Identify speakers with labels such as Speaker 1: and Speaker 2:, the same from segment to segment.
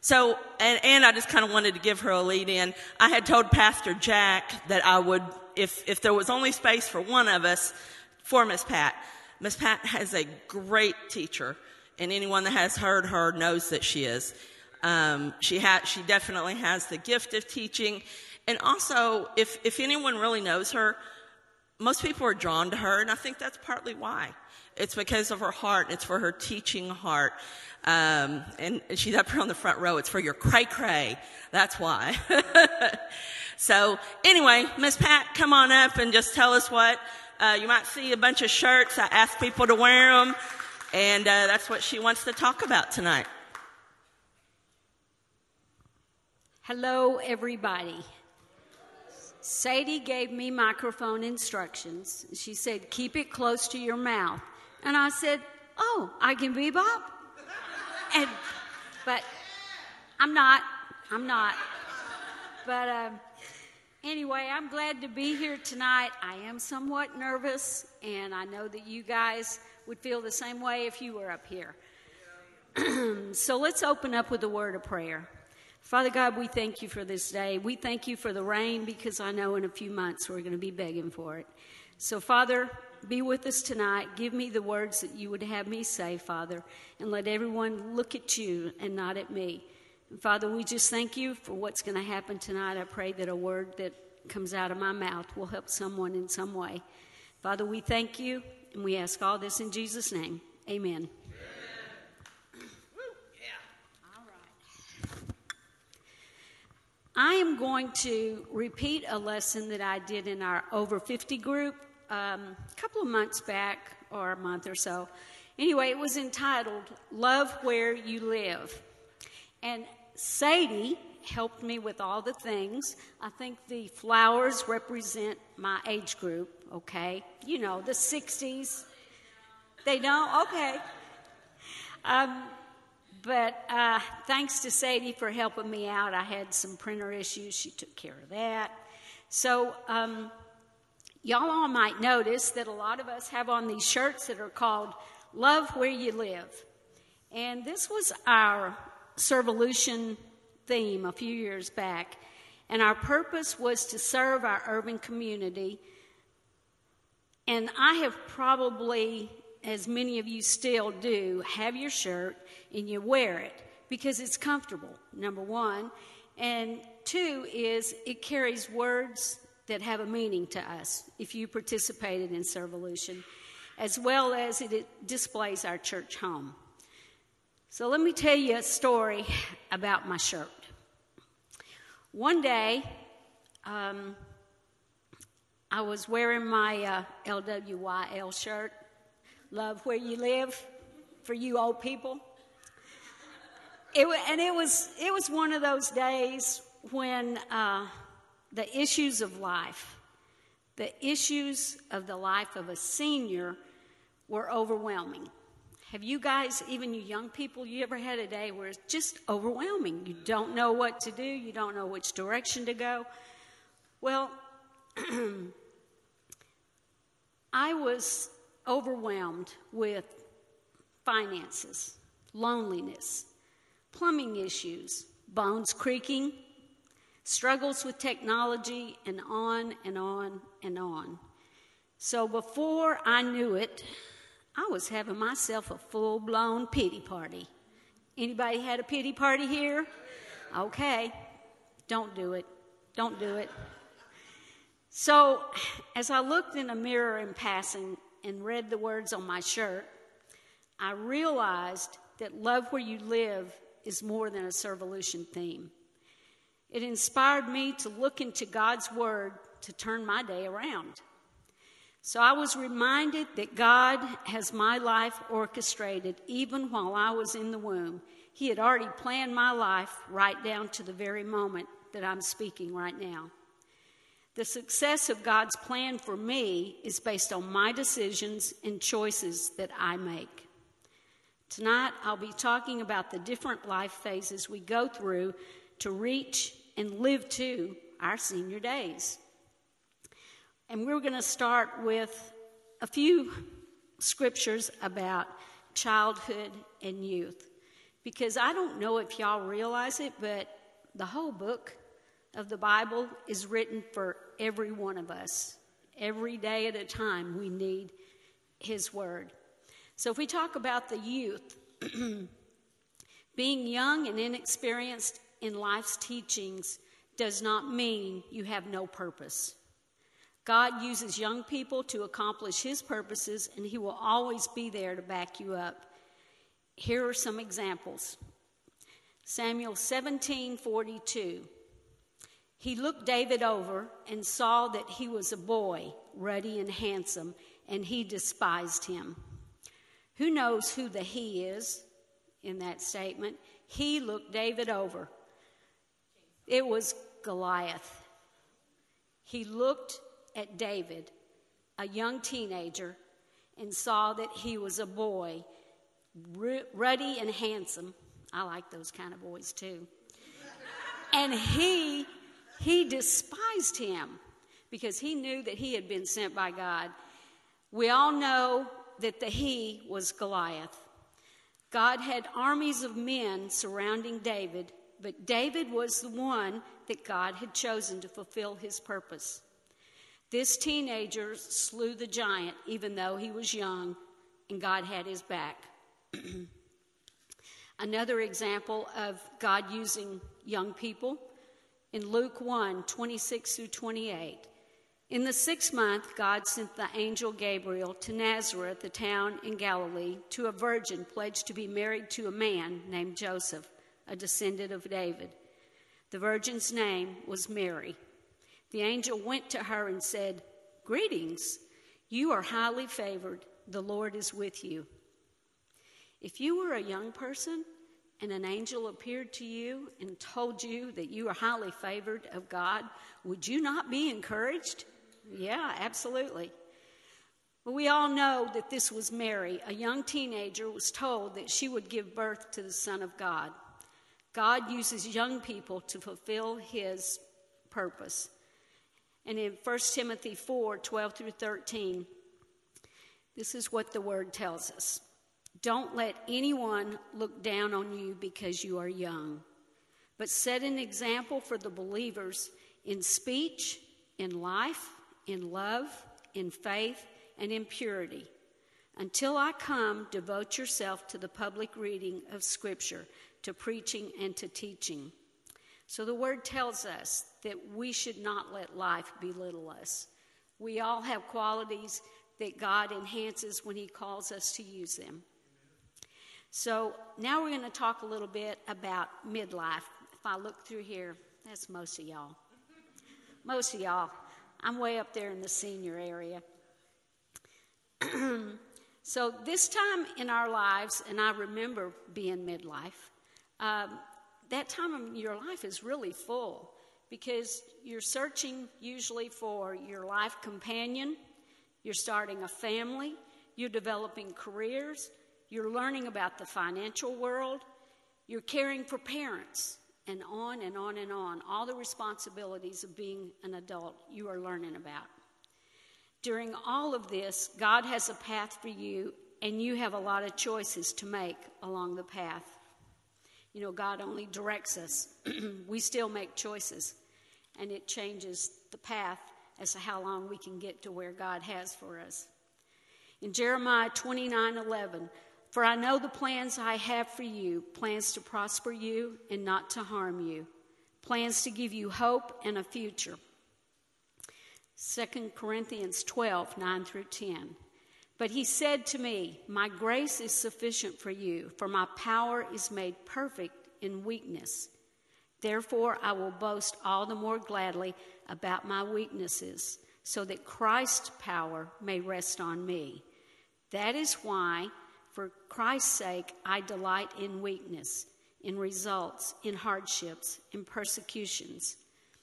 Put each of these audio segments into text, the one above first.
Speaker 1: So, and I just kind of wanted to give her a lead in. I had told Pastor Jack that I would, if there was only space for one of us, for Miss Pat. Miss Pat has a great teacher, and anyone that has heard her knows that she is. She definitely has the gift of teaching. And also, if anyone really knows her, most people are drawn to her, and I think that's partly why. It's because of her heart. It's for her teaching heart. And she's up here on the front row. It's for your cray-cray. That's why. So anyway, Miss Pat, come on up and just tell us what. You might see a bunch of shirts. I asked people to wear them. And that's what she wants to talk about tonight.
Speaker 2: Hello, everybody. Sadie gave me microphone instructions. She said, keep it close to your mouth. And I said, oh, I can bebop? But I'm not. But anyway, I'm glad to be here tonight. I am somewhat nervous, and I know that you guys would feel the same way if you were up here. So let's open up with a word of prayer. Father God, we thank you for this day. We thank you for the rain, because I know in a few months we're going to be begging for it. So, Father, be with us tonight. Give me the words that you would have me say, Father, and let everyone look at you and not at me. And Father, we just thank you for what's going to happen tonight. I pray that a word that comes out of my mouth will help someone in some way. Father, we thank you, and we ask all this in Jesus' name. Amen. I am going to repeat a lesson that I did in our Over 50 group a couple of months back, or a month or so. Anyway, it was entitled, Love Where You Live. And Sadie helped me with all the things. I think the flowers represent my age group, okay? You know, the 60s. They don't? Okay. But thanks to Sadie for helping me out. I had some printer issues. She took care of that. So y'all all might notice that a lot of us have on these shirts that are called Love Where You Live. And this was our Servolution theme a few years back. And our purpose was to serve our urban community. And I have probably, as many of you still do, have your shirt and you wear it because it's comfortable, number one. And two is it carries words that have a meaning to us if you participated in Servolution, as well as it displays our church home. So let me tell you a story about my shirt. One day, I was wearing my LWYL shirt, Love Where You Live, for you old people. It was one of those days when the issues of life, the issues of the life of a senior were overwhelming. Have you guys, even you young people, you ever had a day where it's just overwhelming? You don't know what to do. You don't know which direction to go. Well, I was overwhelmed with finances, loneliness, plumbing issues, bones creaking, struggles with technology, and on and on and on. So before I knew it, I was having myself a full-blown pity party. Anybody had a pity party here? Okay. Don't do it. Don't do it. So as I looked in a mirror in passing and read the words on my shirt, I realized that Love Where You Live is more than a Servolution theme. It inspired me to look into God's Word to turn my day around. So I was reminded that God has my life orchestrated even while I was in the womb. He had already planned my life right down to the very moment that I'm speaking right now. The success of God's plan for me is based on my decisions and choices that I make. Tonight, I'll be talking about the different life phases we go through to reach and live to our senior days. And we're going to start with a few scriptures about childhood and youth. Because I don't know if y'all realize it, but the whole book of the Bible is written for every one of us. Every day at a time, we need his word. So if we talk about the youth, being young and inexperienced in life's teachings does not mean you have no purpose. God uses young people to accomplish his purposes, and he will always be there to back you up. Here are some examples. Samuel 17:42. He looked David over and saw that he was a boy, ruddy and handsome, and he despised him. Who knows who the he is in that statement? He looked David over. It was Goliath. He looked at David, a young teenager, and saw that he was a boy, ruddy and handsome. I like those kind of boys too. And he despised him because he knew that he had been sent by God. We all know that the he was Goliath. God had armies of men surrounding David, but David was the one that God had chosen to fulfill his purpose. This teenager slew the giant even though he was young, and God had his back. Another example of God using young people in Luke 1:26-28. In the 6th month, God sent the angel Gabriel to Nazareth, the town in Galilee, to a virgin pledged to be married to a man named Joseph, a descendant of David. The virgin's name was Mary. The angel went to her and said, "Greetings, you are highly favored. The Lord is with you." If you were a young person and an angel appeared to you and told you that you are highly favored of God, would you not be encouraged? Yeah, absolutely. But we all know that this was Mary, a young teenager, was told that she would give birth to the Son of God. God uses young people to fulfill his purpose. And in 1 Timothy 4:12-13, this is what the word tells us. Don't let anyone look down on you because you are young, but set an example for the believers in speech, in life, in love, in faith, and in purity. Until I come, devote yourself to the public reading of Scripture, to preaching and to teaching. So the word tells us that we should not let life belittle us. We all have qualities that God enhances when he calls us to use them. So now we're going to talk a little bit about midlife. If I look through here, that's most of y'all. Most of y'all. I'm way up there in the senior area. So this time in our lives, and I remember being midlife, that time of your life is really full because you're searching usually for your life companion, you're starting a family, you're developing careers, you're learning about the financial world, you're caring for parents, and on and on and on. All the responsibilities of being an adult you are learning about. During all of this, God has a path for you, and you have a lot of choices to make along the path. You know, God only directs us. We still make choices, and it changes the path as to how long we can get to where God has for us. In Jeremiah 29:11, for I know the plans I have for you, plans to prosper you and not to harm you, plans to give you hope and a future. 2 Corinthians 12:9-10. But he said to me, my grace is sufficient for you, for my power is made perfect in weakness. Therefore, I will boast all the more gladly about my weaknesses, so that Christ's power may rest on me. That is why, for Christ's sake, I delight in weakness, in results, in hardships, in persecutions.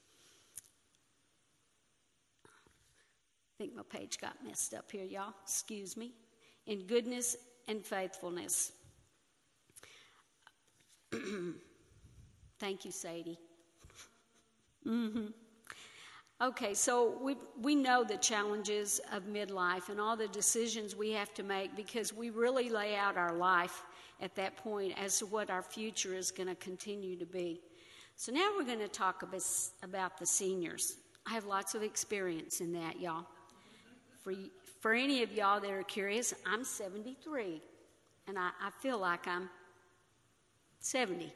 Speaker 2: I think my page got messed up here, y'all. Excuse me. In goodness and faithfulness. Thank you, Sadie. Okay, so we know the challenges of midlife and all the decisions we have to make because we really lay out our life at that point as to what our future is going to continue to be. So now we're going to talk about the seniors. I have lots of experience in that, y'all. For any of y'all that are curious, I'm 73, and I feel like I'm 70.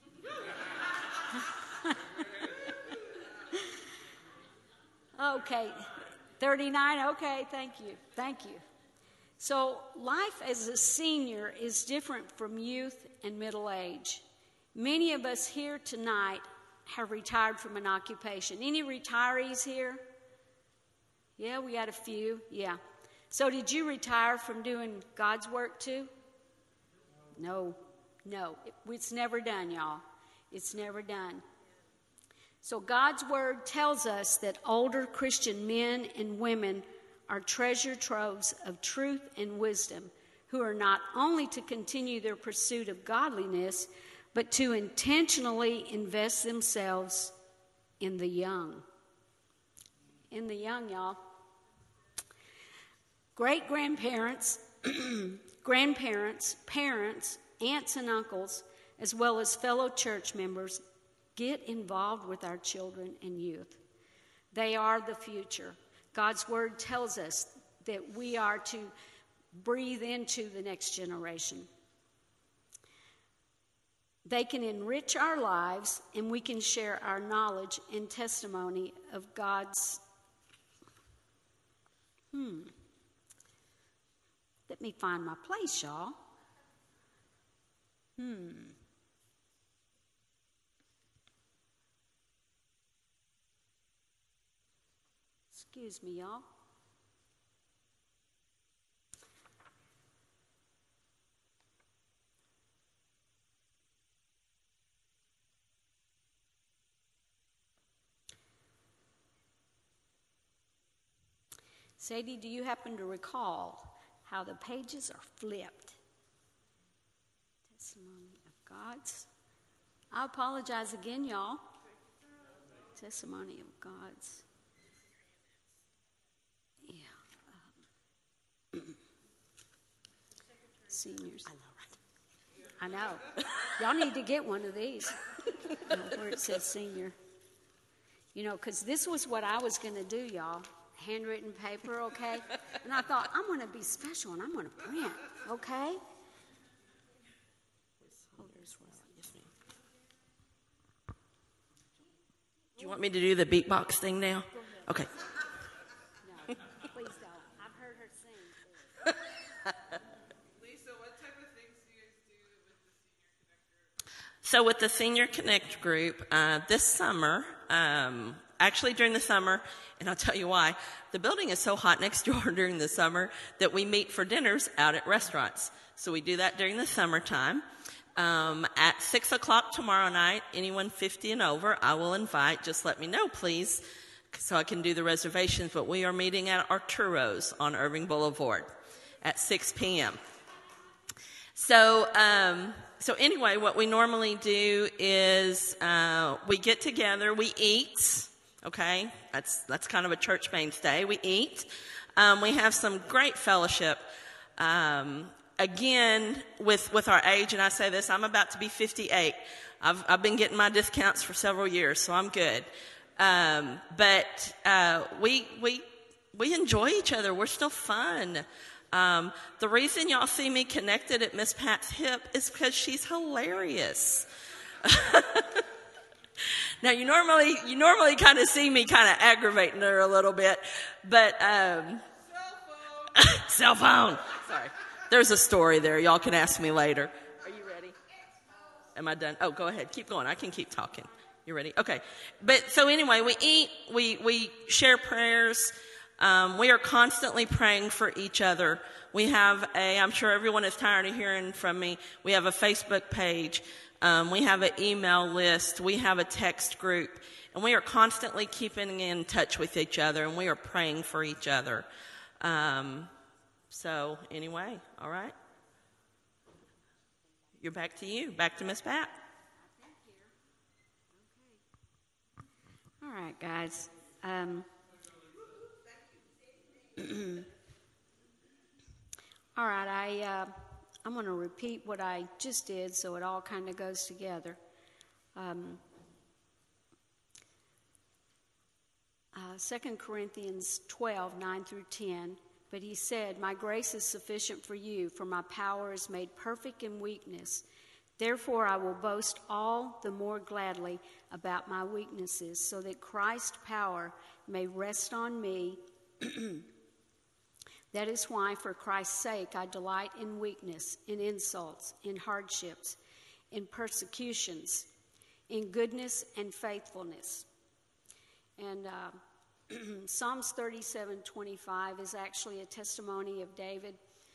Speaker 2: Okay, 39, okay, thank you. So life as a senior is different from youth and middle age. Many of us here tonight have retired from an occupation. Any retirees here? Yeah, we got a few, yeah. So did you retire from doing God's work too? No, it's never done, y'all. It's never done. So God's word tells us that older Christian men and women are treasure troves of truth and wisdom, who are not only to continue their pursuit of godliness, but to intentionally invest themselves in the young. In the young, y'all. Great-grandparents, grandparents, parents, aunts and uncles, as well as fellow church members, get involved with our children and youth. They are the future. God's word tells us that we are to breathe into the next generation. They can enrich our lives, and we can share our knowledge and testimony of God's. Let me find my place, y'all. Excuse me, y'all. Sadie, do you happen to recall how the pages are flipped? Testimony of God's. I apologize again, y'all. Testimony of God's. Yeah. Seniors. I know. Y'all need to get one of these where it says senior. You know, because this was what I was going to do, y'all. Handwritten paper, okay? And I thought, I'm going to be special and I'm going to print, okay?
Speaker 1: Do you want me to do the beatbox thing now? Okay.
Speaker 2: No, please don't. I've heard her sing.
Speaker 3: Lisa, what type of things do you guys do with the Senior Connect group?
Speaker 1: So with the Senior Connect group, this summer, actually during the summer, and I'll tell you why, the building is so hot next door during the summer that we meet for dinners out at restaurants. So we do that during the summertime. At 6 o'clock tomorrow night, anyone 50 and over, I will invite. Just let me know, please, so I can do the reservations. But we are meeting at Arturo's on Irving Boulevard at 6 p.m. So anyway, what we normally do is we get together, we eat. Okay, that's kind of a church mainstay. We eat. We have some great fellowship. Again, with our age, and I say this, I'm about to be 58. I've been getting my discounts for several years, so I'm good. But we enjoy each other. We're still fun. The reason y'all see me connected at Miss Pat's hip is because she's hilarious. Now you normally kind of see me kind of aggravating her a little bit, but cell phone. Sorry. There's a story there. Y'all can ask me later. Are you ready? Am I done? Oh, go ahead. Keep going. I can keep talking. You ready? Okay. But so anyway, we eat, we share prayers. We are constantly praying for each other. We have I'm sure everyone is tired of hearing from me. We have a Facebook page. We have an email list. We have a text group. And we are constantly keeping in touch with each other, and we are praying for each other. So anyway, all right. You're back to you. Back to Miss Pat.
Speaker 2: All right, guys. All right, I'm going to repeat what I just did so it all kind of goes together. 2 Corinthians 12, 9 through 10. But he said, "My grace is sufficient for you, for my power is made perfect in weakness. Therefore I will boast all the more gladly about my weaknesses, so that Christ's power may rest on me. That is why, for Christ's sake, I delight in weakness, in insults, in hardships, in persecutions, in goodness and faithfulness." And Psalms 37:25 is actually a testimony of David.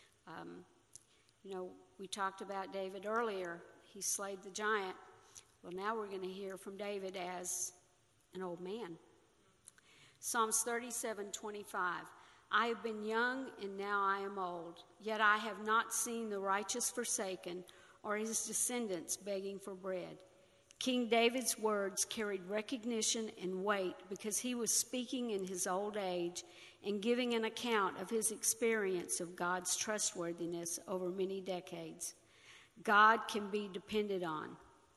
Speaker 2: We talked about David earlier. He slayed the giant. Well, now we're going to hear from David as an old man. Psalms 37:25. "I have been young, and now I am old, yet I have not seen the righteous forsaken, or his descendants begging for bread." King David's words carried recognition and weight because he was speaking in his old age and giving an account of his experience of God's trustworthiness over many decades. God can be depended on.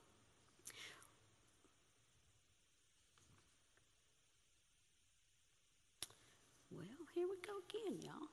Speaker 2: Well, here we go again, y'all.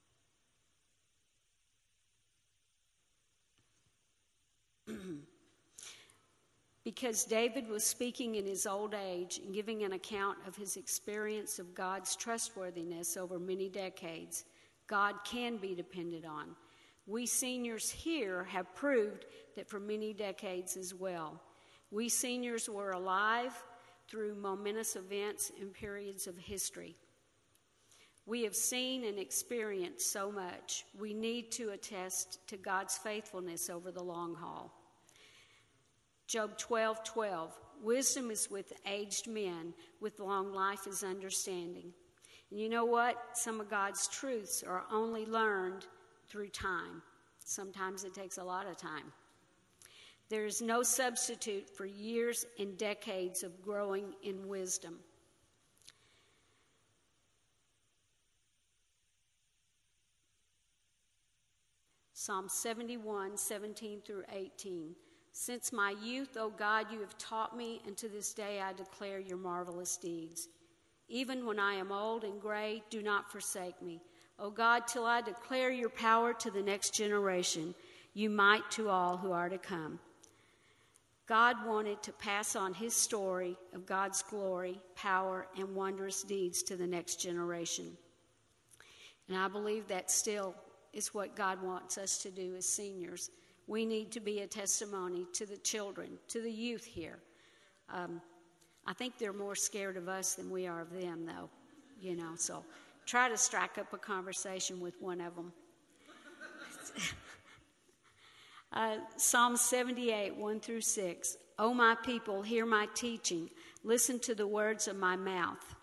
Speaker 2: Because David was speaking in his old age and giving an account of his experience of God's trustworthiness over many decades, God can be depended on. We seniors here have proved that for many decades as well. We seniors were alive through momentous events and periods of history. We have seen and experienced so much. We need to attest to God's faithfulness over the long haul. Job 12:12, "Wisdom is with aged men, with long life is understanding." And you know what? Some of God's truths are only learned through time. Sometimes it takes a lot of time. There is no substitute for years and decades of growing in wisdom. Psalm 71:17 through 18. "Since my youth, O God, you have taught me, and to this day I declare your marvelous deeds. Even when I am old and gray, do not forsake me. O God, till I declare your power to the next generation, you might to all who are to come." God wanted to pass on his story of God's glory, power, and wondrous deeds to the next generation. And I believe that still is what God wants us to do as seniors. We need to be a testimony to the children, to the youth here. I think they're more scared of us than we are of them, though. So try to strike up a conversation with one of them. Psalm 78, 1 through 6. "O my people, hear my teaching. Listen to the words of my mouth.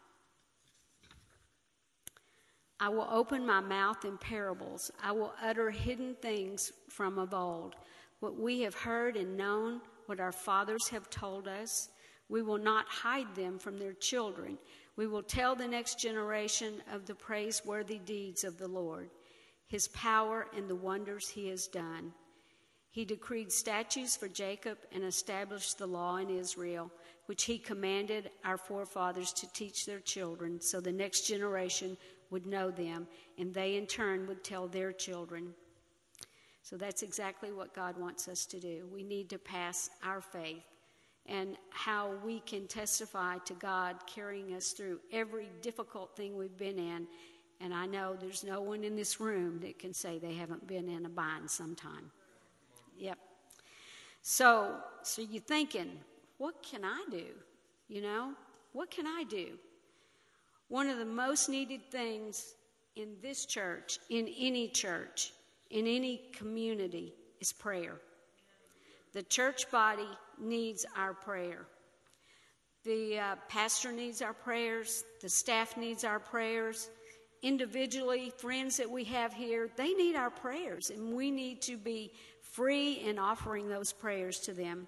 Speaker 2: I will open my mouth in parables. I will utter hidden things from of old. What we have heard and known, what our fathers have told us, we will not hide them from their children. We will tell the next generation of the praiseworthy deeds of the Lord, his power and the wonders he has done. He decreed statutes for Jacob and established the law in Israel, which he commanded our forefathers to teach their children, so the next generation would know them, and they in turn would tell their children." So that's exactly what God wants us to do. We need to pass our faith and how we can testify to God carrying us through every difficult thing we've been in. And I know there's no one in this room that can say they haven't been in a bind sometime. Yep. So you're thinking, what can I do? What can I do? One of the most needed things in this church, in any community, is prayer. The church body needs our prayer. The pastor needs our prayers. The staff needs our prayers. Individually, friends that we have here, they need our prayers, and we need to be free in offering those prayers to them.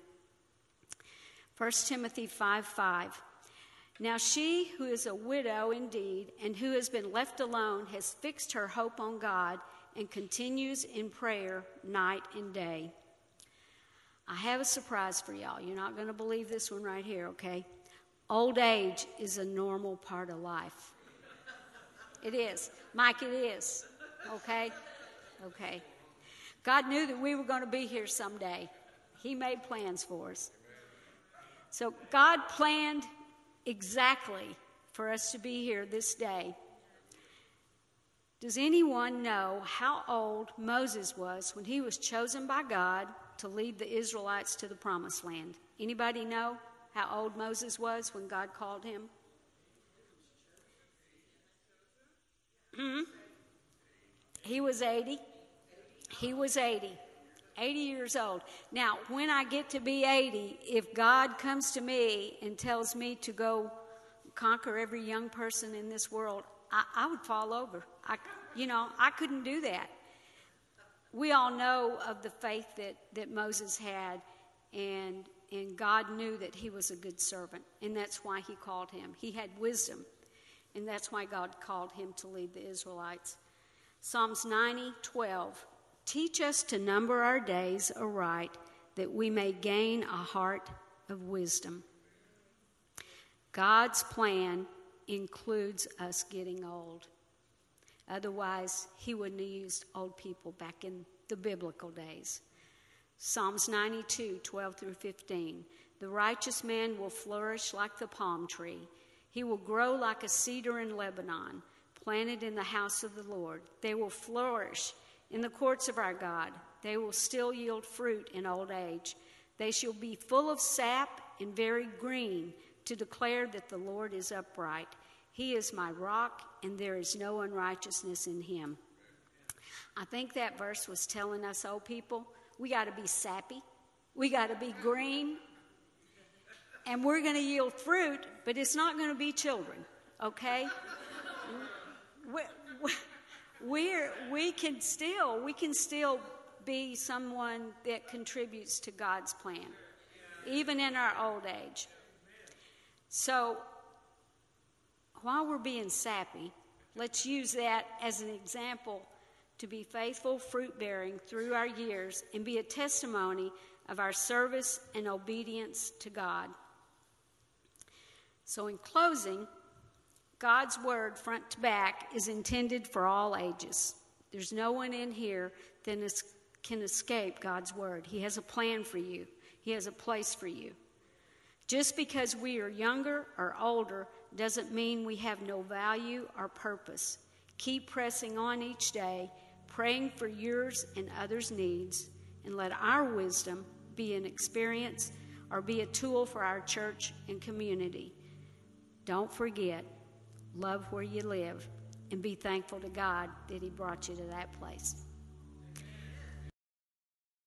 Speaker 2: 1 Timothy 5:5. "Now she who is a widow indeed, and who has been left alone, has fixed her hope on God, and continues in prayer night and day. I have a surprise for y'all. You're not going to believe this one right here, okay? Old age is a normal part of life. It is. Mike, it is. Okay? Okay. God knew that we were going to be here someday. He made plans for us. So God planned exactly for us to be here this day. Does anyone know how old Moses was when he was chosen by God to lead the Israelites to the Promised Land? Anybody know how old Moses was when God called him? He was 80. He was 80. 80 years old. Now, when I get to be 80, if God comes to me and tells me to go conquer every young person in this world, I would fall over. I couldn't do that. We all know of the faith that Moses had, and God knew that he was a good servant, and that's why he called him. He had wisdom, and that's why God called him to lead the Israelites. Psalms 90:12. Teach us to number our days aright, that we may gain a heart of wisdom. God's plan includes us getting old. Otherwise, he wouldn't have used old people back in the biblical days. Psalms 92:12-15. The righteous man will flourish like the palm tree. He will grow like a cedar in Lebanon, planted in the house of the Lord. They will flourish in the courts of our God. They will still yield fruit in old age. They shall be full of sap and very green, to declare that the Lord is upright. He is my rock, and there is no unrighteousness in him. I think that verse was telling us old people, we got to be sappy, we got to be green, and we're going to yield fruit, but it's not going to be children, okay? We can still be someone that contributes to God's plan, even in our old age. So while we're being sappy, let's use that as an example to be faithful, fruit-bearing through our years and be a testimony of our service and obedience to God. So in closing, God's word, front to back, is intended for all ages. There's no one in here that can escape God's word. He has a plan for you. He has a place for you. Just because we are younger or older doesn't mean we have no value or purpose. Keep pressing on each day, praying for yours and others' needs, and let our wisdom be an experience or be a tool for our church and community. Don't forget, love where you live, and be thankful to God that he brought you to that place.